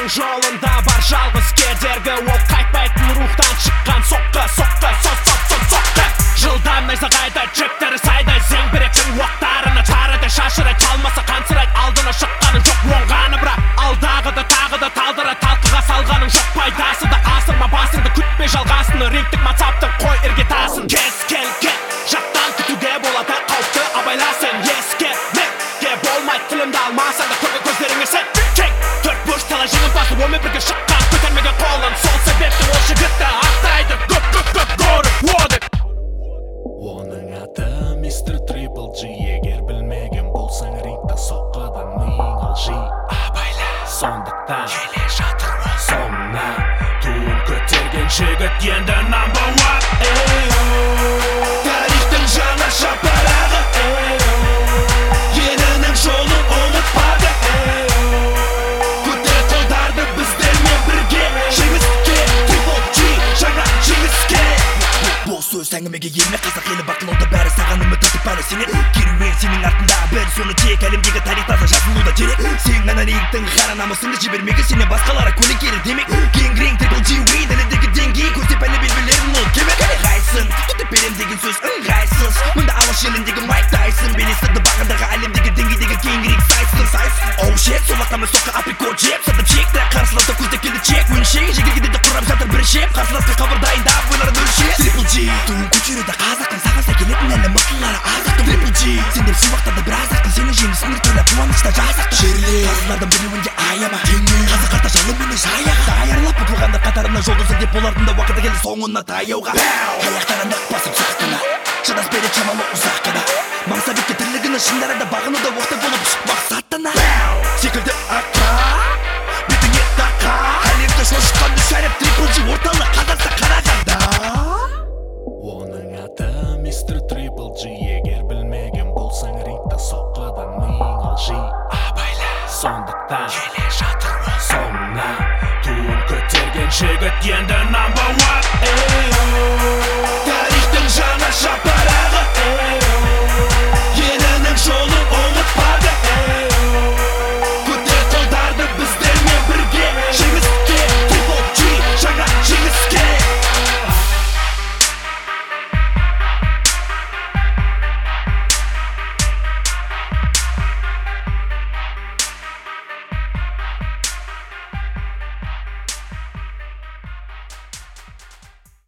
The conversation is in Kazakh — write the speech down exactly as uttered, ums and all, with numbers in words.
жолында бар жалғыз кедергі, ол қайтпайтын рухтан шыққан соққы, соққы, соққы. Жылдам найзағайда джектері сайдай зеңбіректің оқтарына тарыдай шашырай талмаса қансырайды, алдына шыққаның жоқ оңғаны, бірақ алдағыда тағы да талдыра талқыға салғаның жоқ, пайдасы да асырма басыңды, күтпе жалғасыны, рингтік мансаптың қой іргетасын. Кез келген жақтан күтуге болады қауіпті, абайла сен ескермекке болмайды, тілімді алмасаң да көрген көздеріңе сен тек төрт бұрыш талай жеңімпазы онымен бірге шыққан, көтермеген қолын, сол себепті ол жігітті ақтайды көп көп көп көріп одық. Оның аты мистер Трипл Джи, егер білмеген болсаң рингта соққыдан миың алжи, абайла, сондықтан келе жатыр ол соңынан, туын көтерген жігіт енді number one. Тарихтың жаңа шапарағы, елінің жолын ұмытпады, көтер қолдарды біздермен бірге, жеңіске Трипл Джи, жаңа жеңіске. Бұл сөз әңгімеге елме, қазақ елі бақылауда, бәрі саған үміт артып әлі сенен, керуен сенің артында, бір соны тек әлемдегі тарихтаза жазылуда керек. Сен ғана рингтің қара намысыңды жібермеге, сенен басқалары көлік кері демек. King Ring Трипл Джи Уин, әлемдегі деңгей көрсеп әлі белбелерін ол кемек. Қайсын, тұтып берем деген сөз ыңғайсыз, мұнда алаш еліндегі Майк Тайсон, белесірді бағындағы әлемдегі деңгейдегі King Ring сайсын сайсын. Оу шет, сол ақамы соққа априкот жеп, сатып чекті, қарсыласты көздеп келді чек, өншек, жегелгеде де құрап жатыр бір шеп, қарсыласты қабыр дайындап ойларын өлшеп. Трипл Джи туын көтеруді қазақтың, сағынса келетін әлі мықтылары азақтың. Трипл Джи сендер су вақтарда біраз ақтың, сені жеңісіңді тойлап қуанышта жасақтың. Жерле қарсылардың біреуінде аяма, қазақ қарта жалы мені жаяға, даярлап ұтылғандар қатарына жолдызы деп болардың да уақыты келді соңына таяуға. Аяқтары нық басып сақтана, шыдас бере шамалы ұзақ қана, мансабетке тірлігіні шындарада бағынуда оқты болып шықпақ саттана. Секілді аққа, бетіңе тақа, әлемді шошыққанды шәріп Трипл Джи орталық қазақта қарағанда. Оның аты мистер Трипл Джи, егер білмеген болсаң рингта соққыдан миың алжи, абайла, сондықтан келе жатыр ол соңынан, туын көтерген жігіт енді number one.